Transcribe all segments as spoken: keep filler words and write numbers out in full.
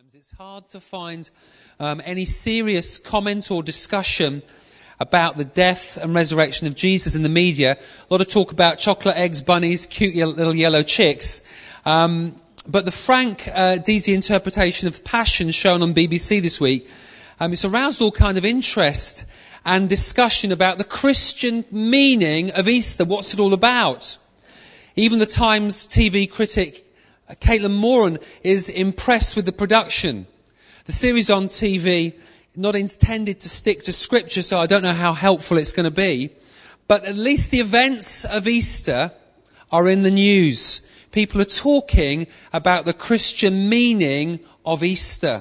times it's hard to find um, any serious comment or discussion about the death and resurrection of Jesus in the media. A lot of talk about chocolate eggs, bunnies, cute little yellow chicks. Um, but the Frank uh, Deasy interpretation of Passion shown on B B C this week, um, it's aroused all kind of interest and discussion about the Christian meaning of Easter. What's it all about? Even the Times T V critic Caitlin Moran is impressed with the production. The series on T V, not intended to stick to scripture, so I don't know how helpful it's going to be. But at least the events of Easter are in the news. People are talking about the Christian meaning of Easter.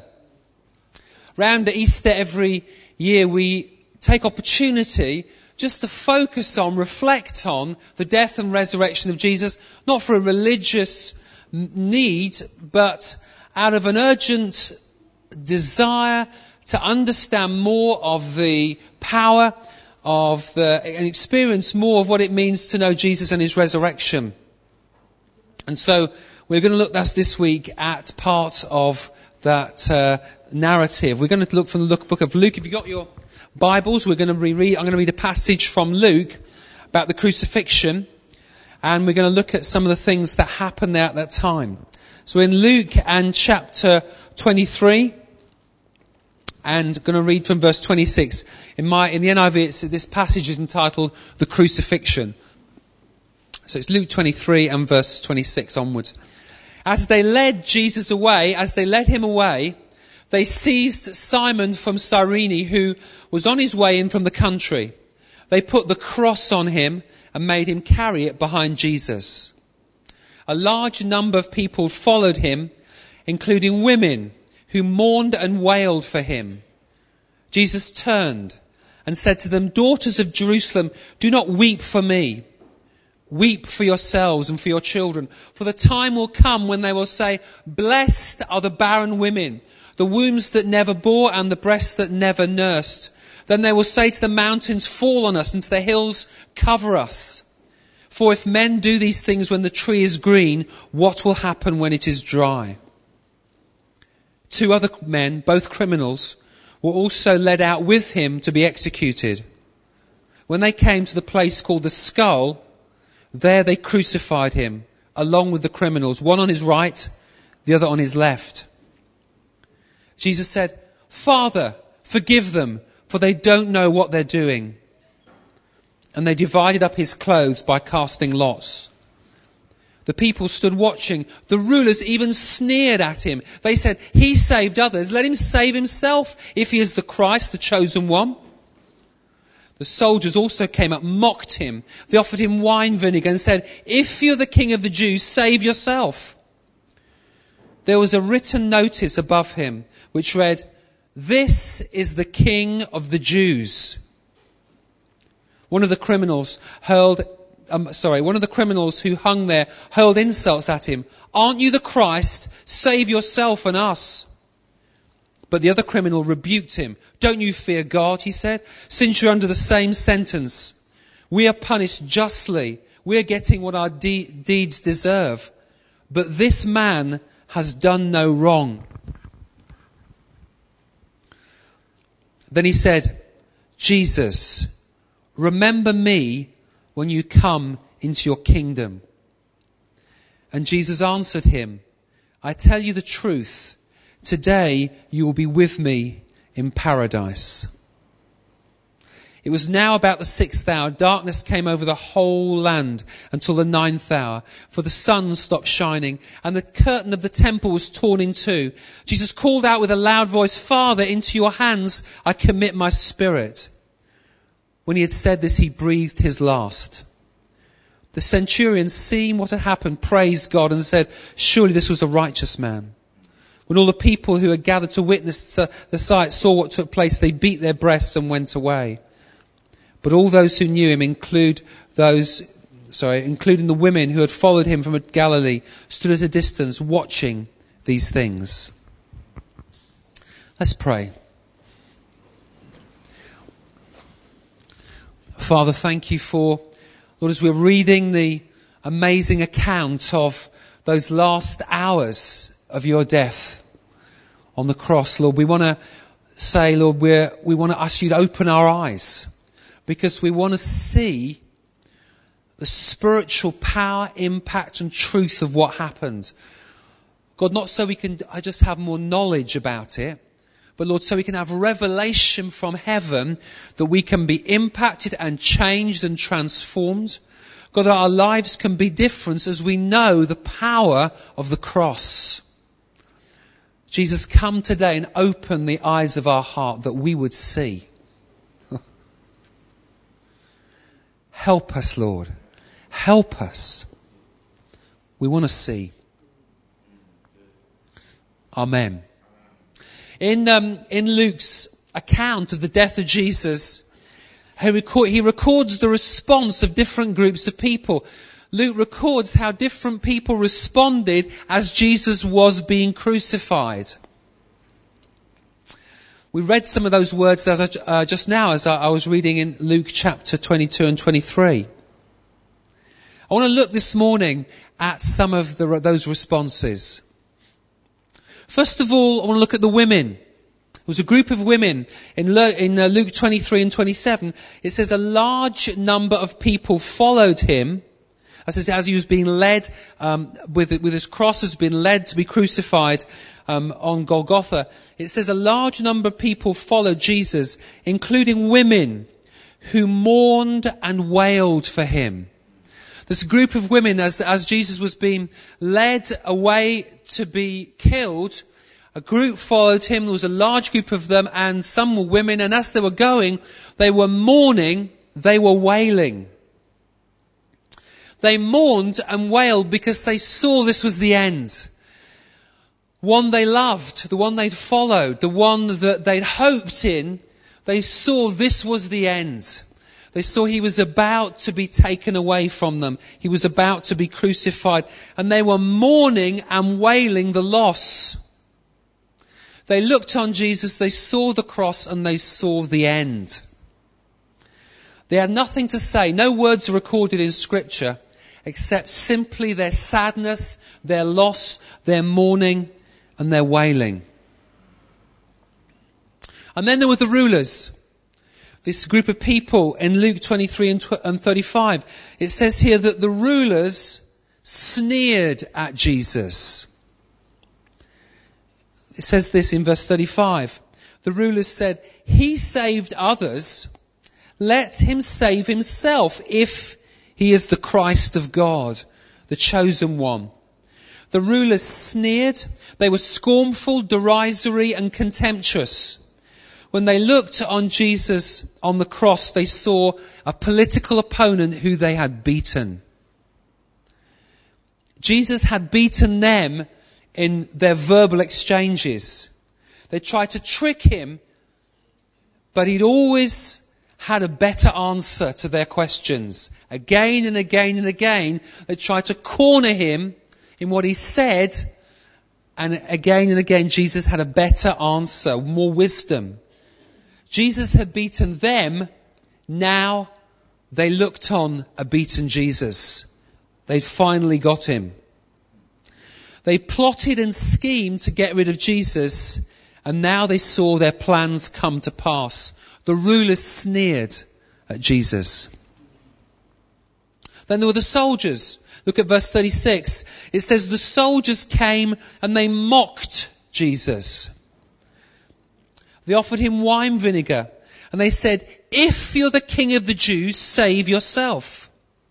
Round Easter every year we take opportunity just to focus on, reflect on the death and resurrection of Jesus, not for a religious need, but out of an urgent desire to understand more of the power of the, and experience more of what it means to know Jesus and his resurrection. And so we're going to look that's this week at part of that uh, narrative. We're going to look from the book of Luke. If you've got your Bibles, we're going to reread, I'm going to read a passage from Luke about the crucifixion. And we're going to look at some of the things that happened there at that time. So in Luke and chapter twenty-three, and going to read from verse twenty-six. In my in the N I V, it's, this passage is entitled "The Crucifixion." So it's Luke twenty-three and verse twenty-six onwards. As they led Jesus away, as they led him away, they seized Simon from Cyrene, who was on his way in from the country. They put the cross on him and made him carry it behind Jesus. A large number of people followed him, including women who mourned and wailed for him. Jesus turned and said to them, "Daughters of Jerusalem, do not weep for me. Weep for yourselves and for your children. For the time will come when they will say, 'Blessed are the barren women, the wombs that never bore and the breasts that never nursed.' Then they will say to the mountains, 'Fall on us,' and to the hills, 'Cover us.' For if men do these things when the tree is green, what will happen when it is dry?" Two other men, both criminals, were also led out with him to be executed. When they came to the place called the Skull, there they crucified him, along with the criminals, one on his right, the other on his left. Jesus said, "Father, forgive them, for they don't know what they're doing." And they divided up his clothes by casting lots. The people stood watching. The rulers even sneered at him. They said, "He saved others. Let him save himself if he is the Christ, the chosen one." The soldiers also came up, mocked him. They offered him wine vinegar and said, "If you're the king of the Jews, save yourself." There was a written notice above him which read, "This is the King of the Jews." One of the criminals hurled, um, sorry, one of the criminals who hung there hurled insults at him. "Aren't you the Christ? Save yourself and us." But the other criminal rebuked him. "Don't you fear God," he said, "since you're under the same sentence. We are punished justly. We are getting what our de- deeds deserve. But this man has done no wrong." Then he said, "Jesus, remember me when you come into your kingdom." And Jesus answered him, "I tell you the truth. Today you will be with me in paradise." It was now about the sixth hour. Darkness came over the whole land until the ninth hour, for the sun stopped shining and the curtain of the temple was torn in two. Jesus called out with a loud voice, "Father, into your hands I commit my spirit." When he had said this, he breathed his last. The centurion, seeing what had happened, praised God and said, "Surely this was a righteous man." When all the people who had gathered to witness the sight saw what took place, they beat their breasts and went away. But all those who knew him, include those, sorry, including the women who had followed him from Galilee, stood at a distance watching these things. Let's pray. Father, thank you for, Lord, as we're reading the amazing account of those last hours of your death, on the cross, Lord, we want to say, Lord, we're, we want to ask you to open our eyes, because we want to see the spiritual power, impact and truth of what happened. God, not so we can I just have more knowledge about it, but Lord, so we can have revelation from heaven that we can be impacted and changed and transformed. God, that our lives can be different as we know the power of the cross. Jesus, come today and open the eyes of our heart that we would see. Help us, Lord. Help us. We want to see. Amen. In um, in Luke's account of the death of Jesus, he, record, he records the response of different groups of people. Luke records how different people responded as Jesus was being crucified. We read some of those words as I, uh, just now as I, I was reading in Luke chapter twenty-two and twenty-three. I want to look this morning at some of the, those responses. First of all, I want to look at the women. It was a group of women in, in uh, Luke twenty-three and twenty-seven. It says a large number of people followed him. As, as he was being led, um, with, with his cross has been led to be crucified um, on Golgotha. It says a large number of people followed Jesus, including women who mourned and wailed for him. This group of women, as, as Jesus was being led away to be killed, a group followed him. There was a large group of them, and some were women. And as they were going, they were mourning, they were wailing. They mourned and wailed because they saw this was the end. One they loved, the one they'd followed, the one that they'd hoped in, they saw this was the end. They saw he was about to be taken away from them. He was about to be crucified. And they were mourning and wailing the loss. They looked on Jesus, they saw the cross, and they saw the end. They had nothing to say. No words are recorded in Scripture, except simply their sadness, their loss, their mourning, and their wailing. And then there were the rulers. This group of people in Luke twenty-three and thirty-five. It says here that the rulers sneered at Jesus. It says this in verse thirty-five. The rulers said, "He saved others. Let him save himself if he is the Christ of God, the chosen one." The rulers sneered. They were scornful, derisory, and contemptuous. When they looked on Jesus on the cross, they saw a political opponent who they had beaten. Jesus had beaten them in their verbal exchanges. They tried to trick him, but he'd always had a better answer to their questions. Again and again and again, they tried to corner him in what he said, and again and again, Jesus had a better answer, more wisdom. Jesus had beaten them. Now they looked on a beaten Jesus. They'd finally got him. They plotted and schemed to get rid of Jesus, and now they saw their plans come to pass. The rulers sneered at Jesus. Then there were the soldiers. Look at verse thirty-six. It says the soldiers came and they mocked Jesus. They offered him wine vinegar, and they said, "If you're the king of the Jews, save yourself."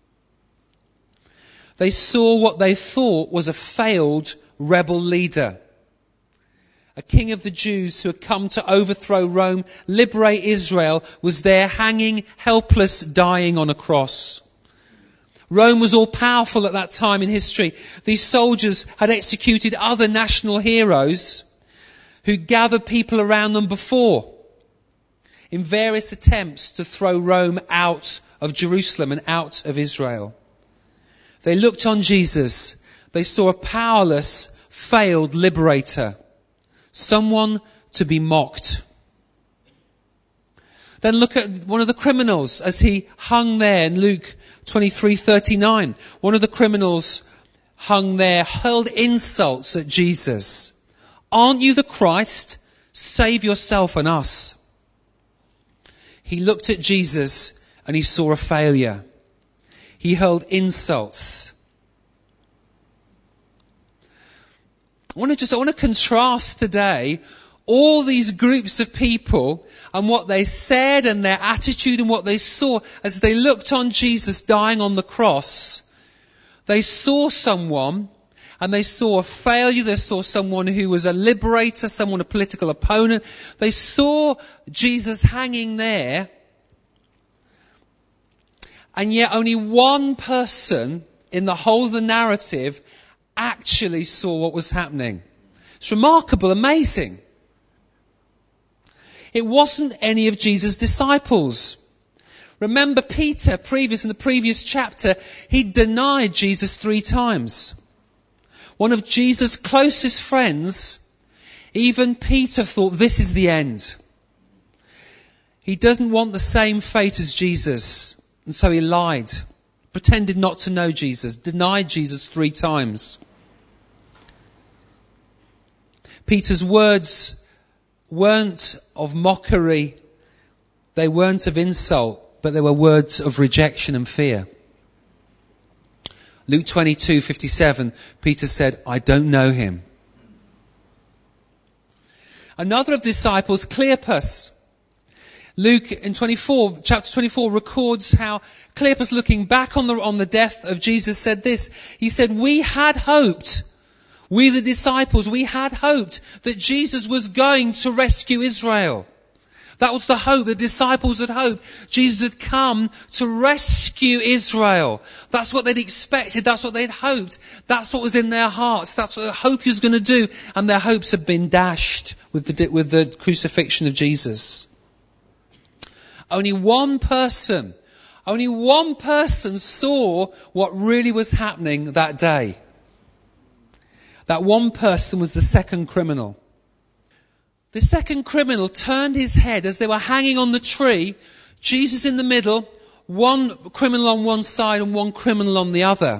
They saw what they thought was a failed rebel leader. A king of the Jews who had come to overthrow Rome, liberate Israel, was there hanging, helpless, dying on a cross. Rome was all powerful at that time in history. These soldiers had executed other national heroes who gathered people around them before in various attempts to throw Rome out of Jerusalem and out of Israel. They looked on Jesus. They saw a powerless, failed liberator, someone to be mocked. Then look at one of the criminals as he hung there in Luke twenty-three thirty-nine. One of the criminals hung there, hurled insults at Jesus. Aren't you the Christ? Save yourself and us. He looked at Jesus and he saw a failure. He hurled insults. I want to just, I want to contrast today all these groups of people and what they said and their attitude and what they saw as they looked on Jesus dying on the cross. They saw someone and they saw a failure. They saw someone who was a liberator, someone a political opponent. They saw Jesus hanging there. And yet only one person in the whole of the narrative actually saw what was happening. It's remarkable, amazing. It wasn't any of Jesus' disciples. Remember Peter, previous in the previous chapter, he denied Jesus three times. One of Jesus' closest friends, even Peter thought this is the end. He doesn't want the same fate as Jesus, and so he lied, pretended not to know Jesus, denied Jesus three times. Peter's words weren't of mockery, they weren't of insult, but they were words of rejection and fear. Luke twenty-two fifty-seven, Peter said, I don't know him. Another of the disciples, Cleopas, Luke in twenty-four, chapter twenty-four records how Cleopas, looking back on the, on the death of Jesus, said this. He said, we had hoped, we the disciples, we had hoped that Jesus was going to rescue Israel. That was the hope. The disciples had hoped. Jesus had come to rescue Israel. That's what they'd expected. That's what they'd hoped. That's what was in their hearts. That's what they hoped he was going to do. And their hopes had been dashed with the, with the crucifixion of Jesus. Only one person, only one person saw what really was happening that day. That one person was the second criminal. The second criminal turned his head as they were hanging on the tree, Jesus in the middle, one criminal on one side and one criminal on the other.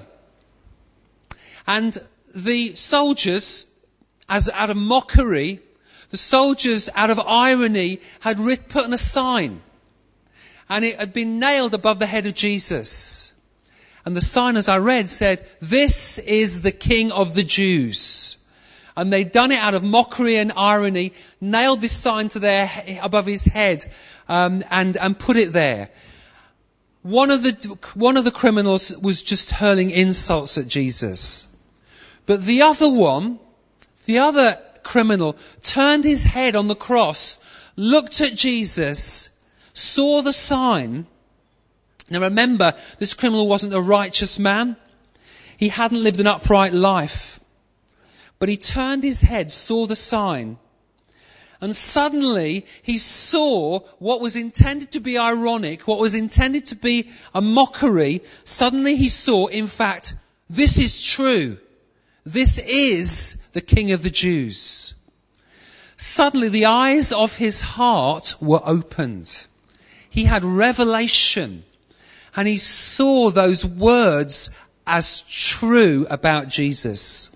And the soldiers, as out of mockery, the soldiers out of irony had writ, put on a sign. And it had been nailed above the head of Jesus. And the sign, as I read, said, "This is the King of the Jews." And they'd done it out of mockery and irony, nailed this sign to their above his head, um, and and put it there. One of the one of the criminals was just hurling insults at Jesus, but the other one, the other criminal, turned his head on the cross, looked at Jesus, saw the sign. Now remember, this criminal wasn't a righteous man; he hadn't lived an upright life. But he turned his head, saw the sign, and suddenly he saw what was intended to be ironic, what was intended to be a mockery. Suddenly he saw, in fact, this is true. This is the King of the Jews. Suddenly the eyes of his heart were opened. He had revelation, and he saw those words as true about Jesus.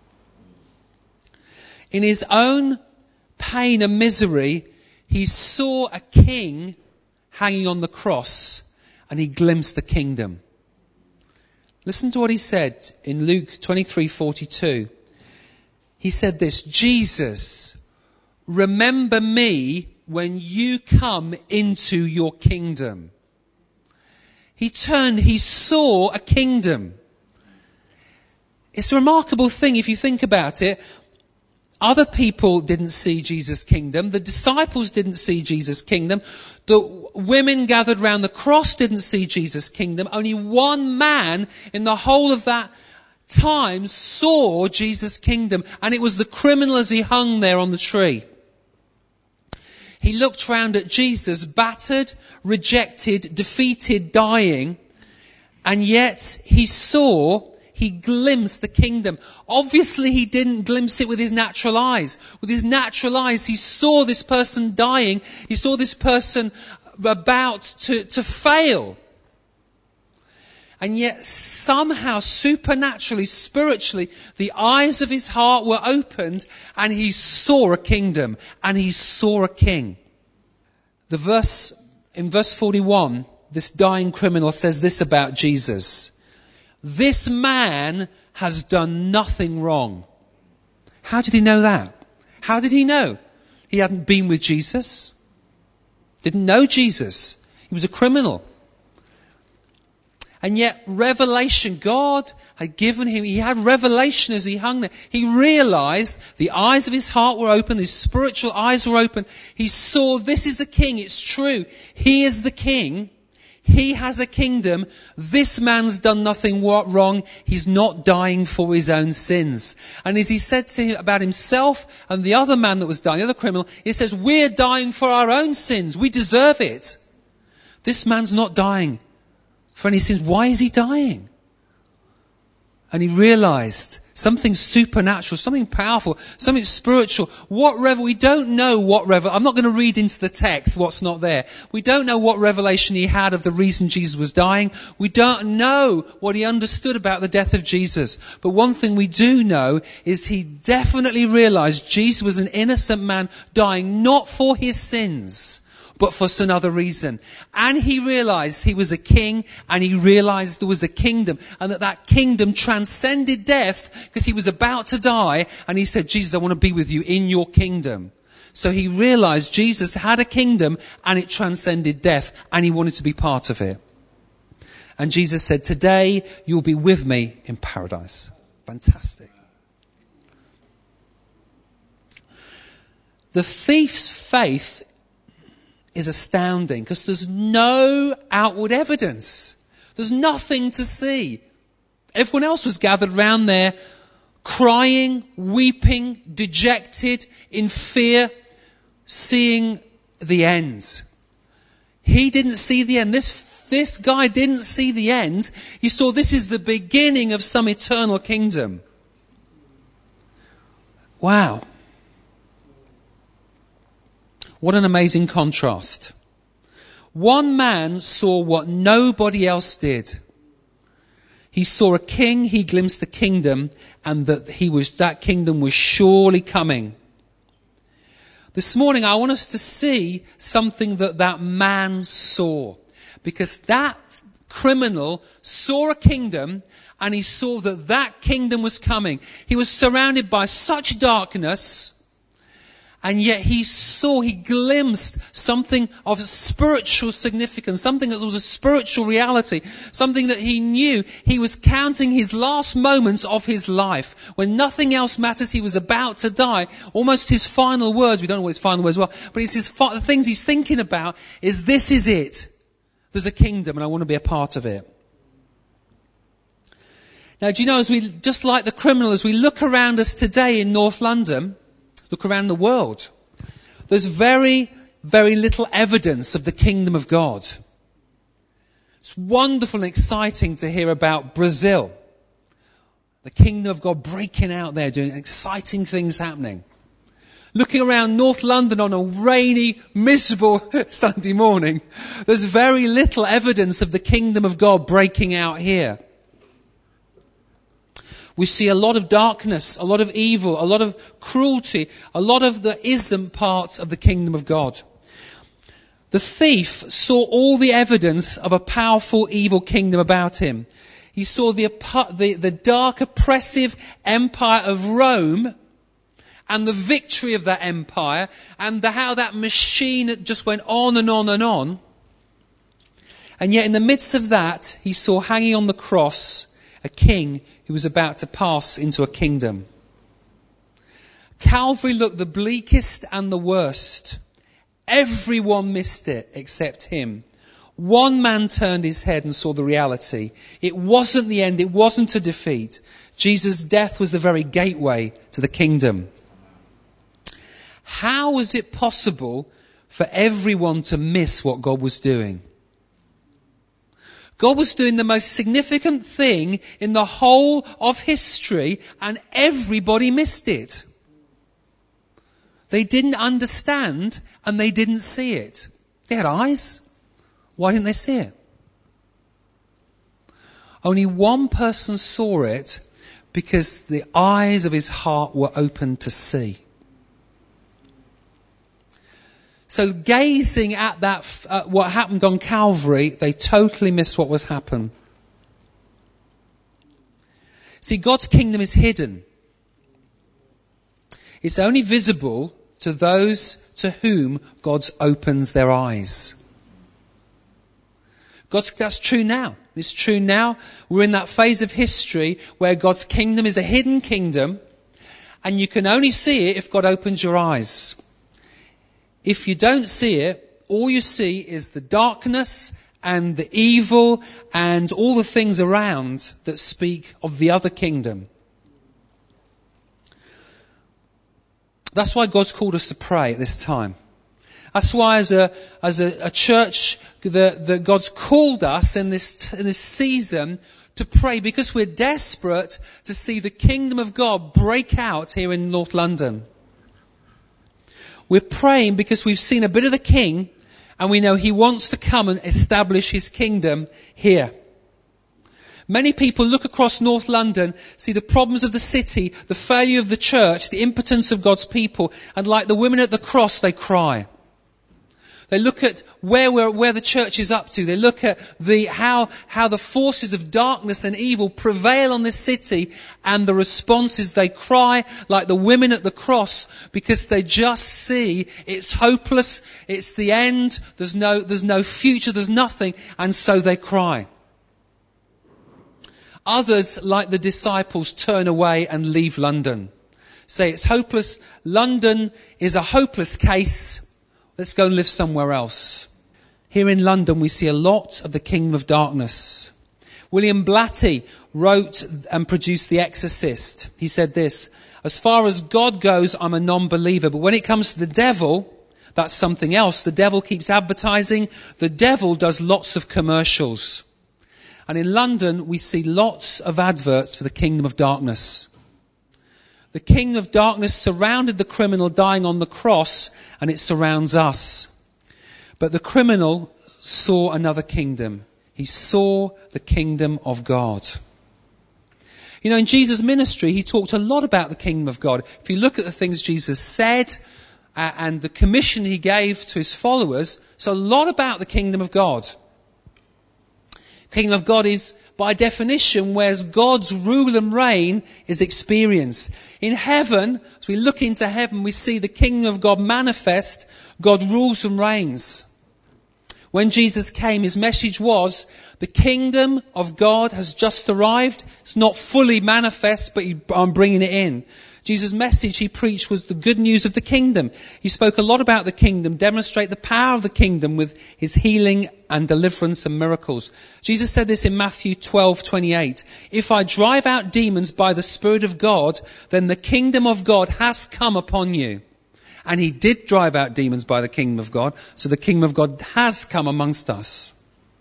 In his own pain and misery, he saw a king hanging on the cross, and he glimpsed the kingdom. Listen to what he said in Luke twenty-three forty-two. He said this, "Jesus, remember me when you come into your kingdom." He turned, he saw a kingdom. It's a remarkable thing if you think about it. Other people didn't see Jesus' kingdom. The disciples didn't see Jesus' kingdom. The women gathered round the cross didn't see Jesus' kingdom. Only one man in the whole of that time saw Jesus' kingdom. And it was the criminal as he hung there on the tree. He looked round at Jesus, battered, rejected, defeated, dying. And yet he saw... He glimpsed the kingdom. Obviously, he didn't glimpse it with his natural eyes. With his natural eyes, he saw this person dying. He saw this person about to, to fail. And yet somehow, supernaturally, spiritually, the eyes of his heart were opened and he saw a kingdom and he saw a king. The verse, in verse forty-one, this dying criminal says this about Jesus. This man has done nothing wrong. How did he know that? How did he know? He hadn't been with Jesus. Didn't know Jesus. He was a criminal. And yet revelation, God had given him, he had revelation as he hung there. He realized the eyes of his heart were open, his spiritual eyes were open. He saw this is a king, it's true. He is the king. He has a kingdom. This man's done nothing wrong. He's not dying for his own sins. And as he said to him about himself and the other man that was dying, the other criminal, he says, we're dying for our own sins. We deserve it. This man's not dying for any sins. Why is he dying? And he realized something supernatural, something powerful, something spiritual. What revel? We don't know what revel. I'm not going to read into the text what's not there. We don't know what revelation he had of the reason Jesus was dying. We don't know what he understood about the death of Jesus. But one thing we do know is he definitely realized Jesus was an innocent man dying not for his sins, but for some other reason. And he realized he was a king, and he realized there was a kingdom, and that that kingdom transcended death because he was about to die. And he said, Jesus, I want to be with you in your kingdom. So he realized Jesus had a kingdom and it transcended death, and he wanted to be part of it. And Jesus said, today you'll be with me in paradise. Fantastic. The thief's faith is astounding because there's no outward evidence. There's nothing to see. Everyone else was gathered round there crying, weeping, dejected, in fear, seeing the end. He didn't see the end. This, this guy didn't see the end. He saw this is the beginning of some eternal kingdom. Wow. What an amazing contrast. One man saw what nobody else did. He saw a king, he glimpsed the kingdom, and that he was, that kingdom was surely coming. This morning I want us to see something that that man saw. Because that criminal saw a kingdom, and he saw that that kingdom was coming. He was surrounded by such darkness, and yet he saw, he glimpsed something of spiritual significance, something that was a spiritual reality, something that he knew. He was counting his last moments of his life. When nothing else matters, he was about to die. Almost his final words, we don't know what his final words were, but it's his, the things he's thinking about is, this is it. There's a kingdom and I want to be a part of it. Now, do you know, as we, just like the criminal, as we look around us today in North London, look around the world, there's very, very little evidence of the kingdom of God. It's wonderful and exciting to hear about Brazil. The kingdom of God breaking out there, doing exciting things happening. Looking around North London on a rainy, miserable Sunday morning, there's very little evidence of the kingdom of God breaking out here. We see a lot of darkness, a lot of evil, a lot of cruelty, a lot of the ism parts of the kingdom of God. The thief saw all the evidence of a powerful evil kingdom about him. He saw the, the, the dark, oppressive empire of Rome and the victory of that empire, and the, how that machine just went on and on and on. And yet in the midst of that, he saw hanging on the cross a king who was about to pass into a kingdom. Calvary looked the bleakest and the worst. Everyone missed it except him. One man turned his head and saw the reality. It wasn't the end. It wasn't a defeat. Jesus' death was the very gateway to the kingdom. How was it possible for everyone to miss what God was doing? God was doing the most significant thing in the whole of history, and everybody missed it. They didn't understand, and they didn't see it. They had eyes. Why didn't they see it? Only one person saw it because the eyes of his heart were open to see. So gazing at that, uh, what happened on Calvary, they totally missed what was happening. See, God's kingdom is hidden. It's only visible to those to whom God opens their eyes. God's, that's true now. It's true now. We're in that phase of history where God's kingdom is a hidden kingdom, and you can only see it if God opens your eyes. If you don't see it, all you see is the darkness and the evil and all the things around that speak of the other kingdom. That's why God's called us to pray at this time. That's why as a, as a, a church, that the, God's called us in this, in this season to pray, because we're desperate to see the kingdom of God break out here in North London. We're praying because we've seen a bit of the King, and we know he wants to come and establish his kingdom here. Many people look across North London, see the problems of the city, the failure of the church, the impotence of God's people, and like the women at the cross, they cry. They look at where we're, where the church is up to. They look at the how how the forces of darkness and evil prevail on this city, and the response is they cry like the women at the cross, because they just see it's hopeless, it's the end, there's no there's no future, there's nothing, and so they cry. Others, like the disciples, turn away and leave London. Say it's hopeless. London is a hopeless case. Let's go and live somewhere else. Here in London, we see a lot of the kingdom of darkness. William Blatty wrote and produced The Exorcist. He said this: as far as God goes, I'm a non-believer. But when it comes to the devil, that's something else. The devil keeps advertising. The devil does lots of commercials. And in London, we see lots of adverts for the kingdom of darkness. The kingdom of darkness surrounded the criminal dying on the cross, and it surrounds us. But the criminal saw another kingdom. He saw the kingdom of God. You know, in Jesus' ministry, he talked a lot about the kingdom of God. If you look at the things Jesus said uh, and the commission he gave to his followers, it's a lot about the kingdom of God. Kingdom of God is, by definition, where God's rule and reign is experienced. In heaven, as we look into heaven, we see the kingdom of God manifest. God rules and reigns. When Jesus came, his message was, the kingdom of God has just arrived. It's not fully manifest, but I'm bringing it in. Jesus' message he preached was the good news of the kingdom. He spoke a lot about the kingdom, demonstrate the power of the kingdom with his healing and deliverance and miracles. Jesus said this in Matthew twelve twenty-eight. If I drive out demons by the Spirit of God, then the kingdom of God has come upon you. And he did drive out demons by the kingdom of God, so the kingdom of God has come amongst us.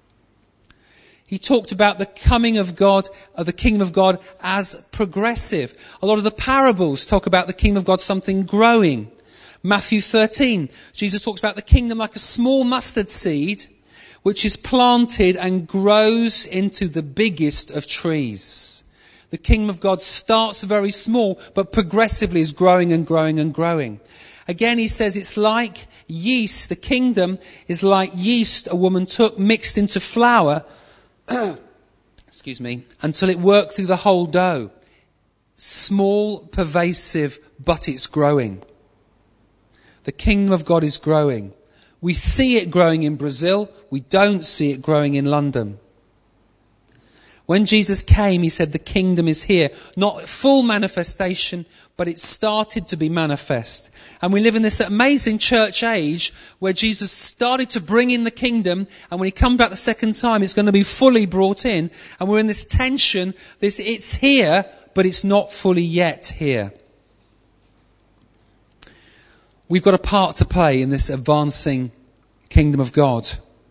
He talked about the coming of God, of the kingdom of God, as progressive. A lot of the parables talk about the kingdom of God something growing. Matthew thirteen, Jesus talks about the kingdom like a small mustard seed, which is planted and grows into the biggest of trees. The kingdom of God starts very small, but progressively is growing and growing and growing. Again, he says it's like yeast. The kingdom is like yeast a woman took, mixed into flour, excuse me, until it worked through the whole dough. Small, pervasive, but it's growing. The kingdom of God is growing. We see it growing in Brazil. We don't see it growing in London. When Jesus came, he said the kingdom is here. Not full manifestation, but it started to be manifest. And we live in this amazing church age where Jesus started to bring in the kingdom, and when he comes back the second time, it's going to be fully brought in. And we're in this tension, this it's here, but it's not fully yet here. We've got a part to play in this advancing kingdom of God.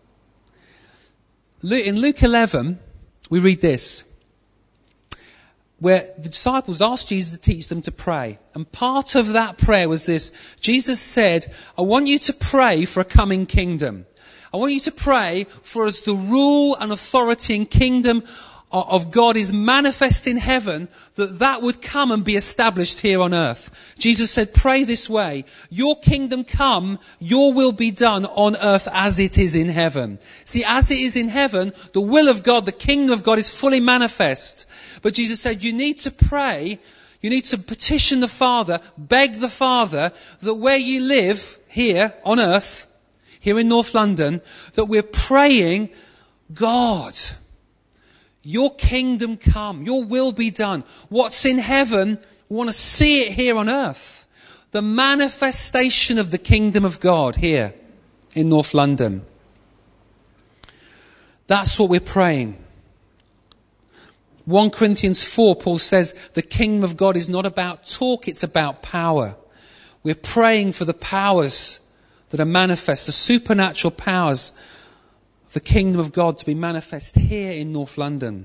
In Luke eleven, we read this, where the disciples asked Jesus to teach them to pray. And part of that prayer was this. Jesus said, I want you to pray for a coming kingdom. I want you to pray for as the rule and authority and kingdom of God is manifest in heaven, that that would come and be established here on earth. Jesus said, pray this way, your kingdom come, your will be done on earth as it is in heaven. See, as it is in heaven, the will of God, the kingdom of God is fully manifest. But Jesus said, you need to pray, you need to petition the Father, beg the Father, that where you live here on earth, here in North London, that we're praying, God, your kingdom come, your will be done. What's in heaven, we want to see it here on earth. The manifestation of the kingdom of God here in North London. That's what we're praying. First Corinthians four, Paul says, the kingdom of God is not about talk, it's about power. We're praying for the powers that are manifest, the supernatural powers the kingdom of God to be manifest here in North London.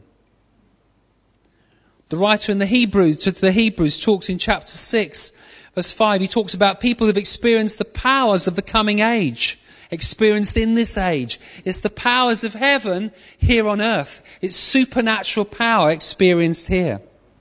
The writer in the Hebrews, to the Hebrews talks in chapter six, verse five, he talks about people who've experienced the powers of the coming age, experienced in this age. It's the powers of heaven here on earth. It's supernatural power experienced here.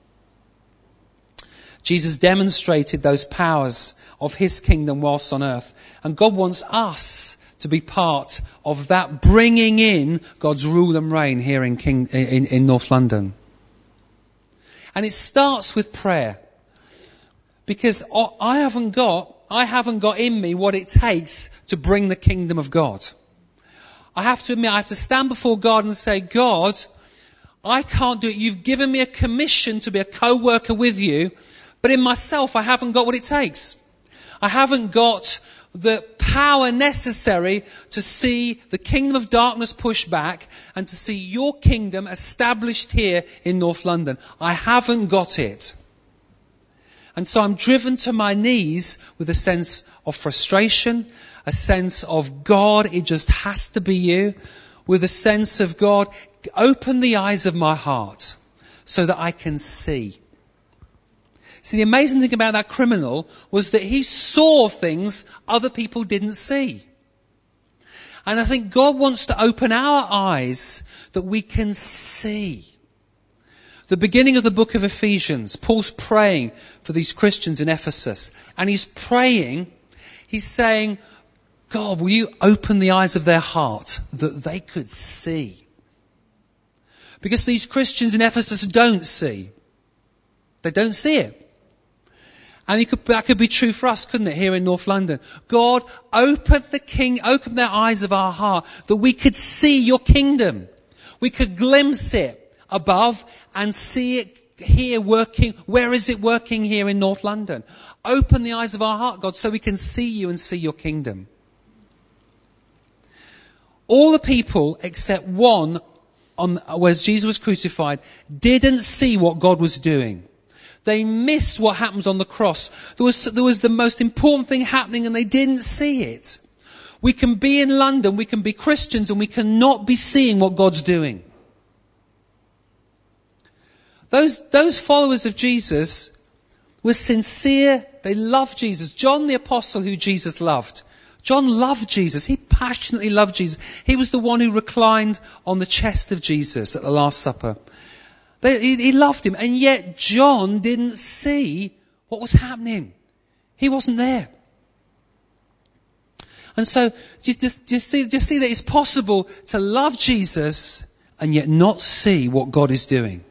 Jesus demonstrated those powers of his kingdom whilst on earth. And God wants us to be part of that bringing in God's rule and reign here in, King, in, in North London. And it starts with prayer. Because I haven't got, I haven't got in me what it takes to bring the kingdom of God. I have to admit, I have to stand before God and say, God, I can't do it. You've given me a commission to be a co-worker with you, but in myself, I haven't got what it takes. I haven't got the power necessary to see the kingdom of darkness pushed back and to see your kingdom established here in North London. I haven't got it. And so I'm driven to my knees with a sense of frustration, a sense of God, it just has to be you, with a sense of God, open the eyes of my heart so that I can see. See, the amazing thing about that criminal was that he saw things other people didn't see. And I think God wants to open our eyes that we can see. The beginning of the book of Ephesians, Paul's praying for these Christians in Ephesus. And he's praying, he's saying, God, will you open the eyes of their heart that they could see? Because these Christians in Ephesus don't see. They don't see it. And you could, that could be true for us, couldn't it, here in North London? God, open the king, open the eyes of our heart that we could see your kingdom. We could glimpse it above and see it here working. Where is it working here in North London? Open the eyes of our heart, God, so we can see you and see your kingdom. All the people except one, on, whereas Jesus was crucified, didn't see what God was doing. They missed what happens on the cross. There was, there was the most important thing happening and they didn't see it. We can be in London, we can be Christians, and we cannot be seeing what God's doing. Those, those followers of Jesus were sincere. They loved Jesus. John the Apostle, who Jesus loved. John loved Jesus. He passionately loved Jesus. He was the one who reclined on the chest of Jesus at the Last Supper. They, he, he loved him. And yet John didn't see what was happening. He wasn't there. And so, do you, do you, see, do you see that it's possible to love Jesus and yet not see what God is doing?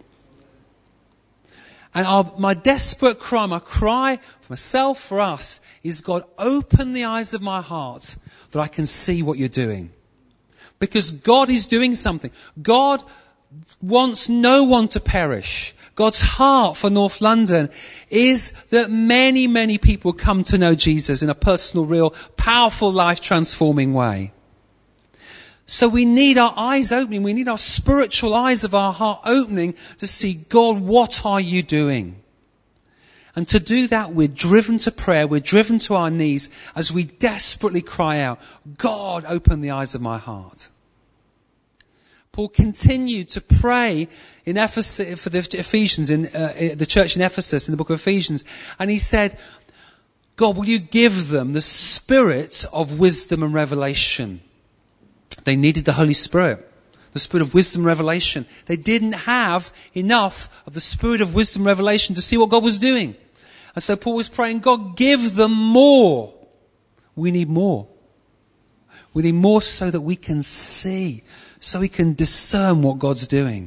And our, my desperate cry, my cry for myself, for us, is God, open the eyes of my heart that I can see what you're doing. Because God is doing something. God wants no one to perish. God's heart for North London is that many, many people come to know Jesus in a personal, real, powerful, life-transforming way. So we need our eyes opening. We need our spiritual eyes of our heart opening to see, God, what are you doing? And to do that, we're driven to prayer. We're driven to our knees as we desperately cry out, God, open the eyes of my heart. Paul continued to pray in Ephesus, for the Ephesians, in, uh, in the church in Ephesus, in the book of Ephesians. And he said, God, will you give them the spirit of wisdom and revelation? They needed the Holy Spirit. The spirit of wisdom and revelation. They didn't have enough of the spirit of wisdom and revelation to see what God was doing. And so Paul was praying, God, give them more. We need more. We need more so that we can see, so we can discern what God's doing.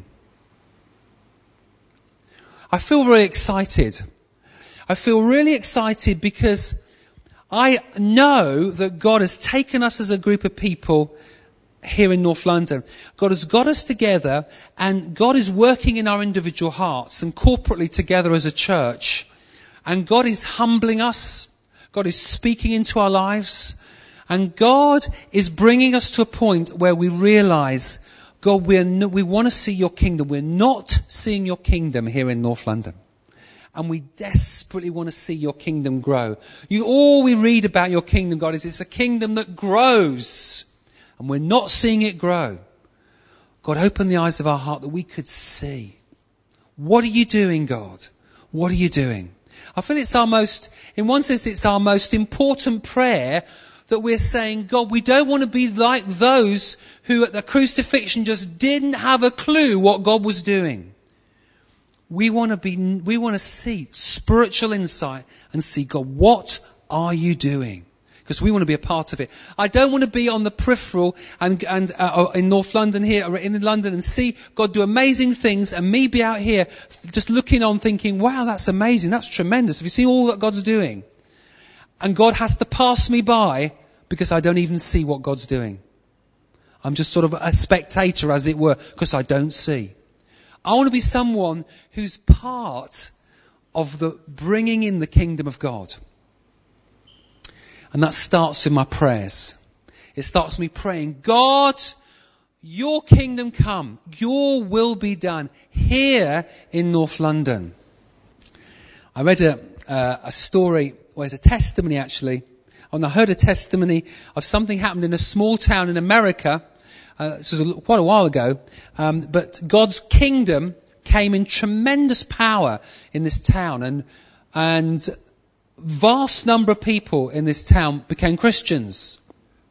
I feel very excited. I feel really excited because I know that God has taken us as a group of people here in North London. God has got us together, and God is working in our individual hearts and corporately together as a church. And God is humbling us. God is speaking into our lives. And God is bringing us to a point where we realize, God, we're no, we want to see your kingdom. We're not seeing your kingdom here in North London. And we desperately want to see your kingdom grow. You, all we read about your kingdom, God, is it's a kingdom that grows. And we're not seeing it grow. God, open the eyes of our heart that we could see. What are you doing, God? What are you doing? I feel it's our most, in one sense, it's our most important prayer that we're saying, God, we don't want to be like those who at the crucifixion just didn't have a clue what God was doing. We want to be, we want to see spiritual insight and see, God, what are you doing? Because we want to be a part of it. I don't want to be on the peripheral and, and uh, in North London here, or in London, and see God do amazing things, and me be out here just looking on thinking, wow, that's amazing, that's tremendous. Have you seen all that God's doing? And God has to pass me by because I don't even see what God's doing. I'm just sort of a spectator, as it were, because I don't see. I want to be someone who's part of the bringing in the kingdom of God. And that starts with my prayers. It starts with me praying, God, your kingdom come, your will be done here in North London. I read a, uh, a story, well, it's a testimony actually. And I heard a testimony of something happened in a small town in America. Uh, this was quite a while ago. Um, but God's kingdom came in tremendous power in this town. And, and vast number of people in this town became Christians.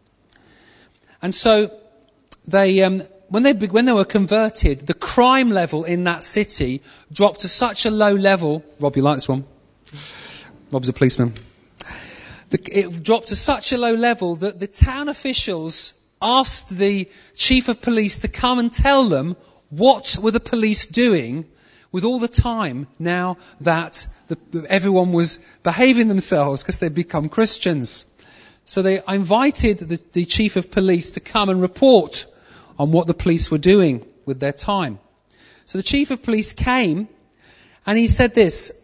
And so they, um, when they, when they were converted, the crime level in that city dropped to such a low level. Rob, you like this one? Rob's a policeman. The, it dropped to such a low level that the town officials asked the chief of police to come and tell them what were the police doing with all the time now that the, everyone was behaving themselves because they'd become Christians. So they invited the, the chief of police to come and report on what the police were doing with their time. So the chief of police came and he said this.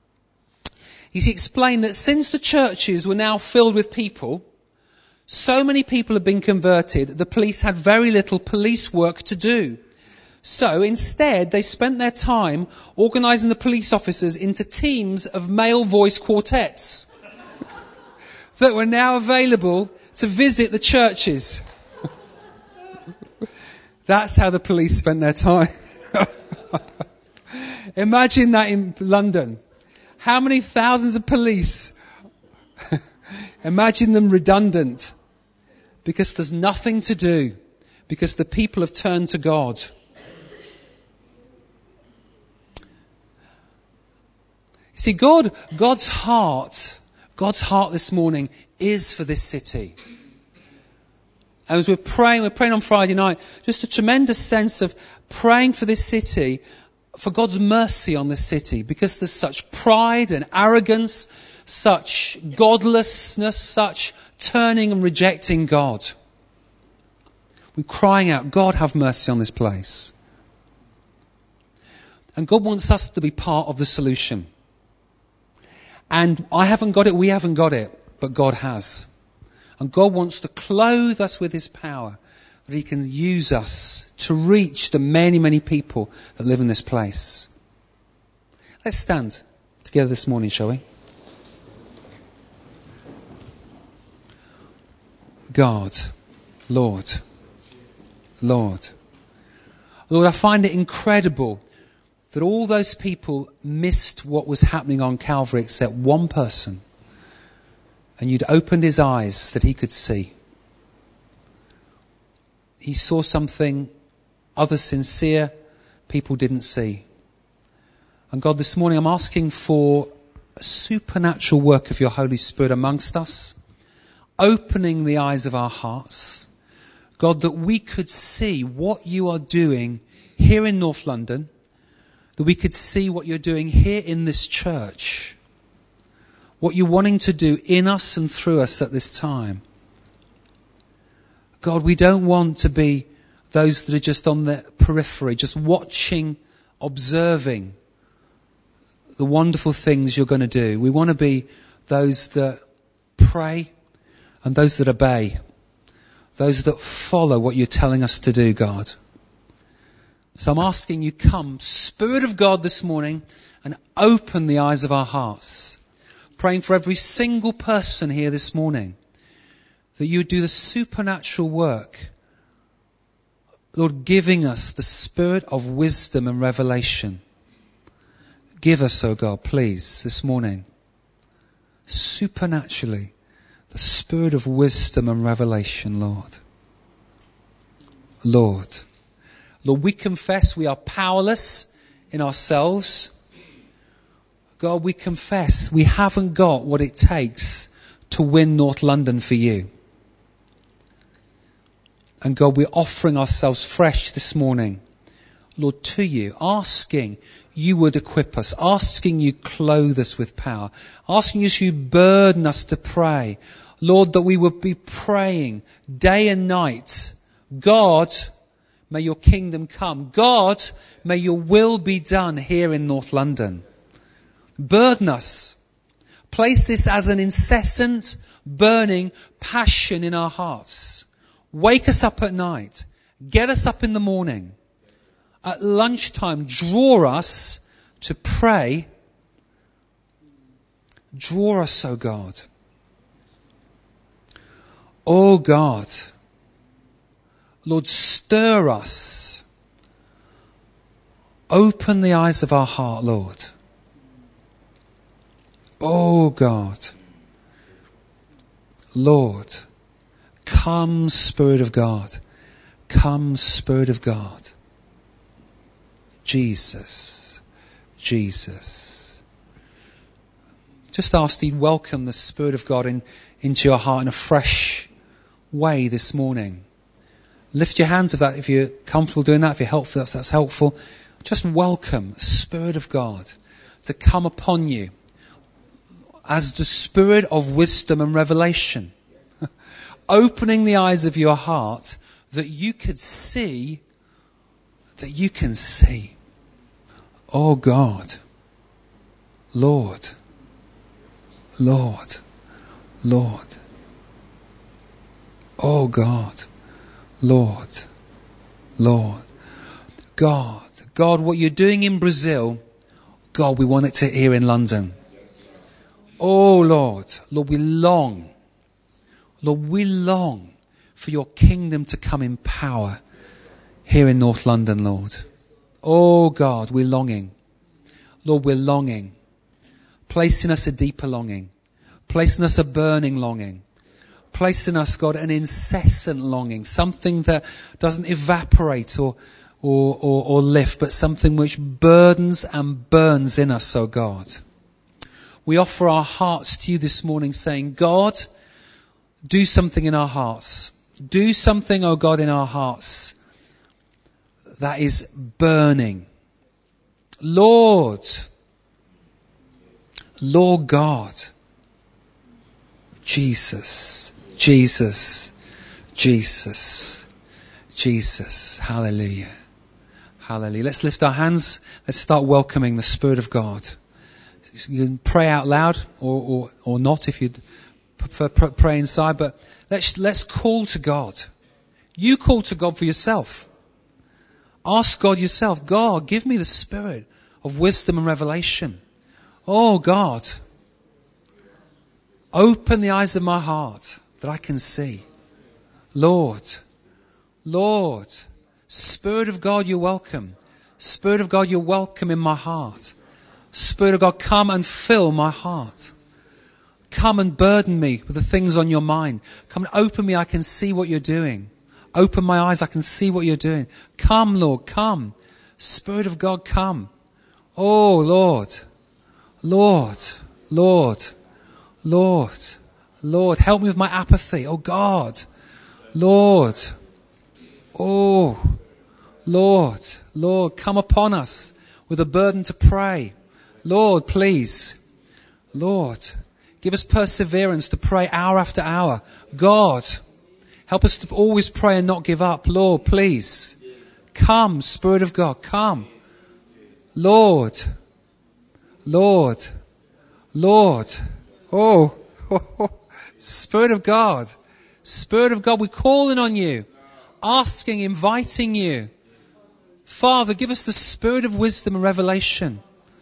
He explained that since the churches were now filled with people, so many people had been converted that the police had very little police work to do. So instead, they spent their time organising the police officers into teams of male voice quartets that were now available to visit the churches. That's how the police spent their time. Imagine that in London. How many thousands of police? Imagine them redundant. Because there's nothing to do. Because the people have turned to God. See, God, God's heart, God's heart this morning is for this city. And as we're praying, we're praying on Friday night, just a tremendous sense of praying for this city, for God's mercy on this city, because there's such pride and arrogance, such godlessness, such turning and rejecting God. We're crying out, God, have mercy on this place. And God wants us to be part of the solution. And I haven't got it, we haven't got it, but God has. And God wants to clothe us with his power, that he can use us to reach the many, many people that live in this place. Let's stand together this morning, shall we? God, Lord, Lord. Lord, I find it incredible that all those people missed what was happening on Calvary except one person. And you'd opened his eyes that he could see. He saw something Others sincere, people didn't see. And God, this morning I'm asking for a supernatural work of your Holy Spirit amongst us, opening the eyes of our hearts. God, that we could see what you are doing here in North London, that we could see what you're doing here in this church, what you're wanting to do in us and through us at this time. God, we don't want to be those that are just on the periphery, just watching, observing the wonderful things you're going to do. We want to be those that pray and those that obey, those that follow what you're telling us to do, God. So I'm asking you, come, Spirit of God, this morning, and open the eyes of our hearts. Praying for every single person here this morning, that you would do the supernatural work. Lord, giving us the spirit of wisdom and revelation. Give us, oh God, please, this morning, supernaturally, the spirit of wisdom and revelation, Lord. Lord. Lord, we confess we are powerless in ourselves. God, we confess we haven't got what it takes to win North London for you. And God, we're offering ourselves fresh this morning, Lord, to you, asking you would equip us, asking you clothe us with power, asking you to burden us to pray. Lord, that we would be praying day and night. God, may your kingdom come. God, may your will be done here in North London. Burden us. Place this as an incessant, burning passion in our hearts. Wake us up at night. Get us up in the morning. At lunchtime, draw us to pray. Draw us, oh God. Oh God. Lord, stir us. Open the eyes of our heart, Lord. Oh God. Lord, come, Spirit of God. Come, Spirit of God. Jesus. Jesus. Just ask you to welcome the Spirit of God in, into your heart in a fresh way this morning. Lift your hands if that, if you're comfortable doing that, if you're helpful, if that's helpful. Just welcome the Spirit of God to come upon you as the Spirit of wisdom and revelation. Opening the eyes of your heart that you could see, that you can see. Oh God, Lord, Lord, Lord. Oh God, Lord, Lord. God, God, what you're doing in Brazil, God, we want it to here in London. Oh Lord, Lord, we long, Lord, we long for your kingdom to come in power here in North London, Lord. Oh God, we're longing. Lord, we're longing. Place in us a deeper longing. Place in us a burning longing. Place in us, God, an incessant longing. Something that doesn't evaporate or, or, or, or lift, but something which burdens and burns in us, oh God. We offer our hearts to you this morning saying, God, do something in our hearts. Do something, oh God, in our hearts that is burning. Lord, Lord God, Jesus, Jesus, Jesus, Jesus, hallelujah, hallelujah. Let's lift our hands. Let's start welcoming the Spirit of God. You can pray out loud or, or, or not if you'd prefer pray inside, but let's, let's call to God. You call to God for yourself. Ask God yourself, God, give me the spirit of wisdom and revelation. Oh God, open the eyes of my heart that I can see. Lord, Lord, Spirit of God, you're welcome. Spirit of God, you're welcome in my heart. Spirit of God, come and fill my heart. Come and burden me with the things on your mind. Come and open me, I can see what you're doing. Open my eyes, I can see what you're doing. Come, Lord, come. Spirit of God, come. Oh, Lord, Lord, Lord, Lord, Lord, help me with my apathy. Oh, God, Lord, oh, Lord, Lord, come upon us with a burden to pray. Lord, please, Lord, give us perseverance to pray hour after hour. God, help us to always pray and not give up. Lord, please. Come, Spirit of God, come. Lord, Lord, Lord. Oh, Spirit of God, Spirit of God, we're calling on you, asking, inviting you. Father, give us the spirit of wisdom and revelation.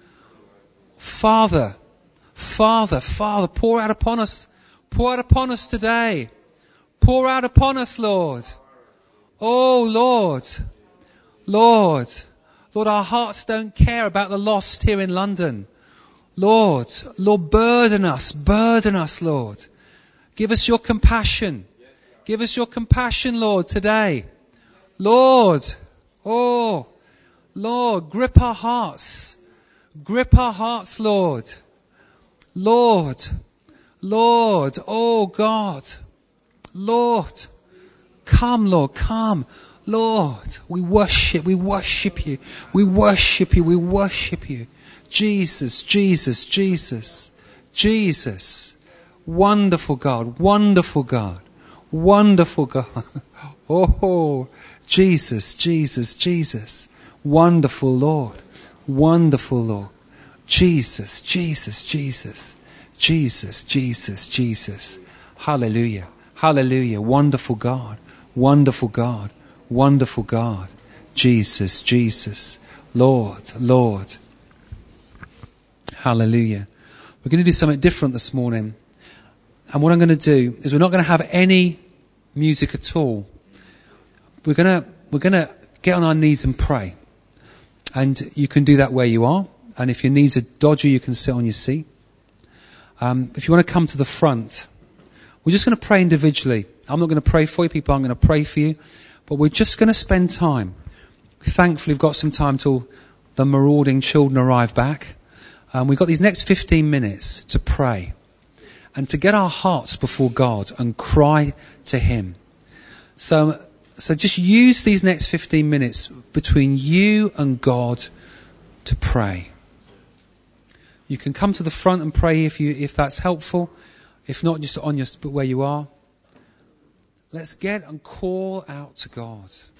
Father, Father, Father, pour out upon us, pour out upon us today. Pour out upon us, Lord. Oh, Lord, Lord, Lord, our hearts don't care about the lost here in London. Lord, Lord, burden us, burden us, Lord. Give us your compassion. Give us your compassion, Lord, today. Lord, oh, Lord, grip our hearts. Grip our hearts, Lord. Lord, Lord, oh God, Lord, come, Lord, come. Lord, we worship, we worship you, we worship you, we worship you. Jesus, Jesus, Jesus, Jesus. Wonderful God, wonderful God, wonderful God. Oh, Jesus, Jesus, Jesus. Wonderful Lord, wonderful Lord. Jesus, Jesus, Jesus, Jesus, Jesus, Jesus. Hallelujah, hallelujah. Wonderful God, wonderful God, wonderful God. Jesus, Jesus, Lord, Lord. Hallelujah. We're going to do something different this morning. And what I'm going to do is we're not going to have any music at all. We're going to, we're going to get on our knees and pray. And you can do that where you are. And if your knees are dodgy, you can sit on your seat. Um, if you want to come to the front, we're just going to pray individually. I'm not going to pray for you, people. I'm going to pray for you. But we're just going to spend time. Thankfully, we've got some time till the marauding children arrive back. Um, we've got these next fifteen minutes to pray and to get our hearts before God and cry to Him. So, so just use these next fifteen minutes between you and God to pray. You can come to the front and pray if you if that's helpful. If not, just on your where you are. Let's get and call out to God.